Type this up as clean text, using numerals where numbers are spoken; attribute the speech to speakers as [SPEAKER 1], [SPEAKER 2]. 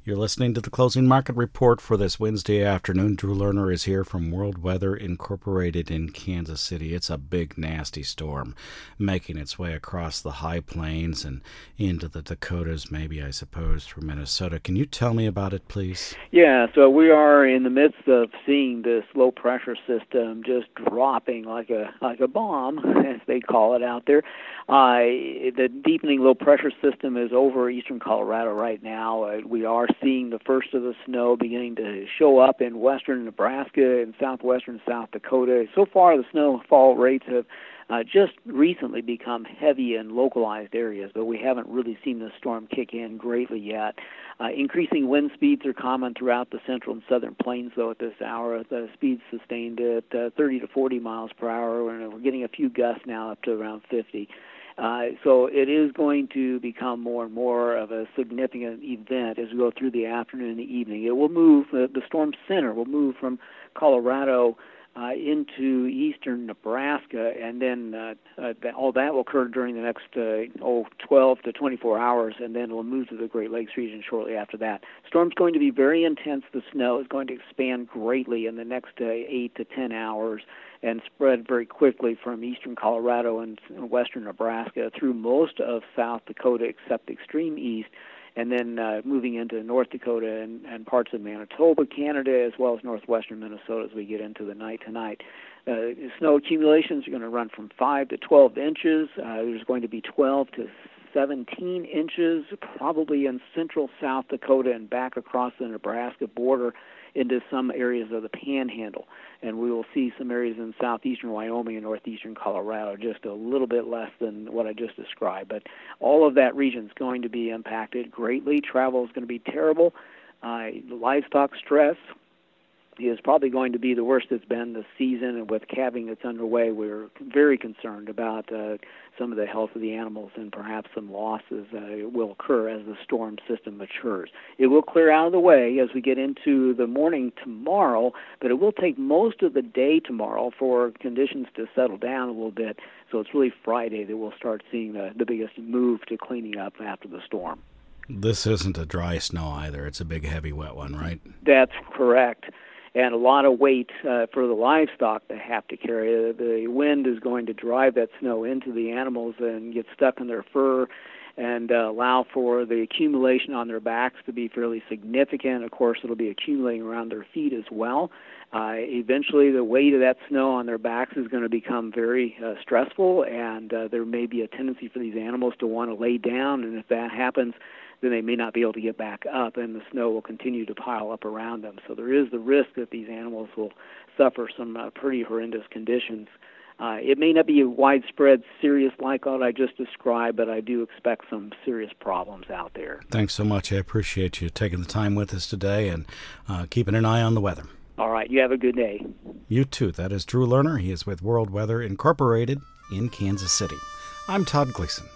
[SPEAKER 1] You're listening to the Closing Market Report for this Wednesday afternoon. Drew Lerner is here from World Weather Incorporated in Kansas City. It's a big, nasty storm making its way across the high plains and into the Dakotas, maybe, I suppose, through Minnesota. Can you tell me about it, please?
[SPEAKER 2] Yeah, so we are in the midst of seeing this low-pressure system just dropping like a bomb, as they call it out there. The deepening low-pressure system is over eastern Colorado right now. We are seeing the first of the snow beginning to show up in western Nebraska and southwestern South Dakota. So far, the snowfall rates have just recently become heavy in localized areas, but we haven't really seen the storm kick in greatly yet. Increasing wind speeds are common throughout the central and southern plains, though, at this hour. The speeds sustained at 30 to 40 miles per hour, and we're getting a few gusts now up to around 50. So it is going to become more and more of a significant event as we go through the afternoon and the evening. It will move, the storm center will move from Colorado into eastern Nebraska, and then all that will occur during the next 12 to 24 hours, and then it will move to the Great Lakes region shortly after that. Storm's going to be very intense. The snow is going to expand greatly in the next 8 to 10 hours and spread very quickly from eastern Colorado and western Nebraska through most of South Dakota except the extreme east, and then moving into North Dakota and parts of Manitoba, Canada, as well as northwestern Minnesota as we get into the night tonight. Snow accumulations are going to run from 5 to 12 inches. There's going to be 12 to 17 inches, probably in central South Dakota and back across the Nebraska border into some areas of the Panhandle. And we will see some areas in southeastern Wyoming and northeastern Colorado, just a little bit less than what I just described. But all of that region is going to be impacted greatly. Travel is going to be terrible. Livestock stress is probably going to be the worst it's been this season, and with calving that's underway, we're very concerned about some of the health of the animals, and perhaps some losses will occur as the storm system matures. It will clear out of the way as we get into the morning tomorrow, but it will take most of the day tomorrow for conditions to settle down a little bit, so it's really Friday that we'll start seeing the biggest move to cleaning up after the storm.
[SPEAKER 1] This isn't a dry snow either. It's a big, heavy, wet one, right?
[SPEAKER 2] That's correct. And a lot of weight for the livestock to have to carry. The wind is going to drive that snow into the animals and get stuck in their fur and allow for the accumulation on their backs to be fairly significant. Of course, it'll be accumulating around their feet as well. Eventually, the weight of that snow on their backs is going to become very stressful, and there may be a tendency for these animals to want to lay down, and if that happens, then they may not be able to get back up, and the snow will continue to pile up around them. So there is the risk that these animals will suffer some pretty horrendous conditions. It may not be a widespread, serious like what I just described, but I do expect some serious problems out there.
[SPEAKER 1] Thanks so much. I appreciate you taking the time with us today and keeping an eye on the weather.
[SPEAKER 2] All right. You have a good day.
[SPEAKER 1] You too. That is Drew Lerner. He is with World Weather Incorporated in Kansas City. I'm Todd Gleason.